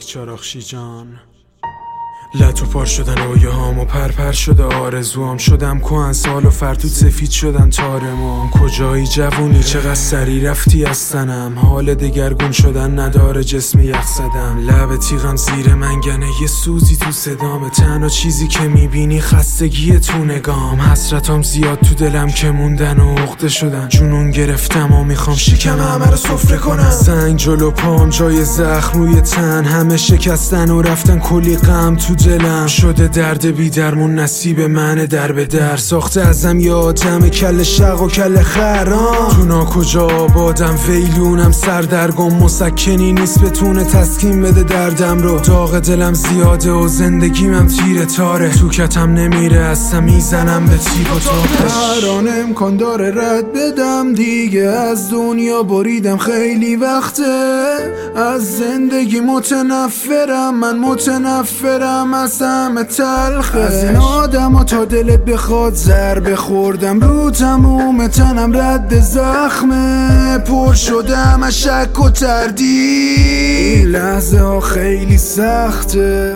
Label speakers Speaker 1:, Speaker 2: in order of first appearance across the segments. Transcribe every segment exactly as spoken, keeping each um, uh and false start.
Speaker 1: چاراخشی جان. لطو پار شدن رویه هام و پرپر شده آرزوام. شدم کهن سال و فرتود سفید شدن تارمام. کجایی جوونی چقدر سری رفتی از تنم. حال دگرگون شدن نداره جسم یخ زدم. لب تیغم زیر منگنه یه سوزی تو صدامه. تنها چیزی که میبینی خستگی تو نگام. حسرتام زیاد تو دلم که موندن و عقده شدن. جنون گرفتم و میخوام شکم همه رو سفره کنم. سنگ جلو پام جای زخم روی تن. همه شکستن و رفتن کلی غم تو دلم. شده درد بی درمون نصیب منه در به در. ساخته ازم یه آدم کل شق و کل خرام. تو ناکجا آبادم ویلونم سردرگم. مسکنی نیست بتونه تسکین بده دردم رو. داغ دلم زیاده و زندگیمم تیره تاره. تو کتم نمیره اصلا میزنم به تیب و تابش.
Speaker 2: هران امکان داره رد بدم دیگه. از دنیا بریدم خیلی وقته. از زندگی متنفرم من متنفرم از همه تلخه. از این آدم ها تا دلت بخواد ضربه خوردم. رو تموم تنم رد زخمه. پر شدم از شک و تردید. این لحظه ها خیلی سخته.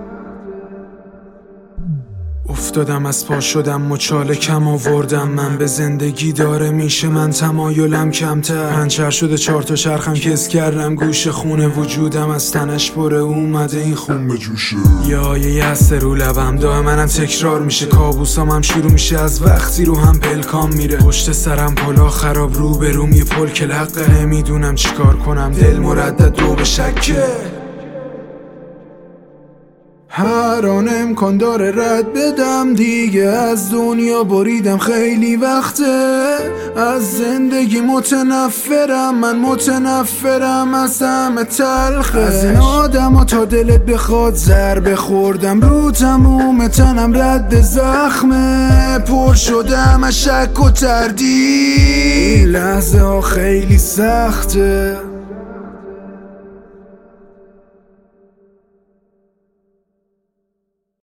Speaker 1: افتادم از پا شدم مچاله کم آوردم. من به زندگی داره میشه من تمایلم کمتر. پنچر شده چهار تا چرخم کس کردم گوش خونه. وجودم از تنش پره اومده این خون به جوشه. یا یه یسته رو لبم دائما تکرار میشه. کابوسام هم شروع میشه از وقتی رو هم پلکام میره. پشت سرم پلا خراب رو به روم یه پل که لقه. نمیدونم چیکار کنم دل مردد دو به شکه.
Speaker 2: هر آن امکان داره رد بدم دیگه. از دنیا بریدم خیلی وقته. از زندگی متنفرم من متنفرم از همه تلخه. از این آدم ها تا دلت بخواد ضربه خوردم. رو تموم تنم رد زخمه. پر شدم از شک و تردید. این لحظه ها خیلی سخته.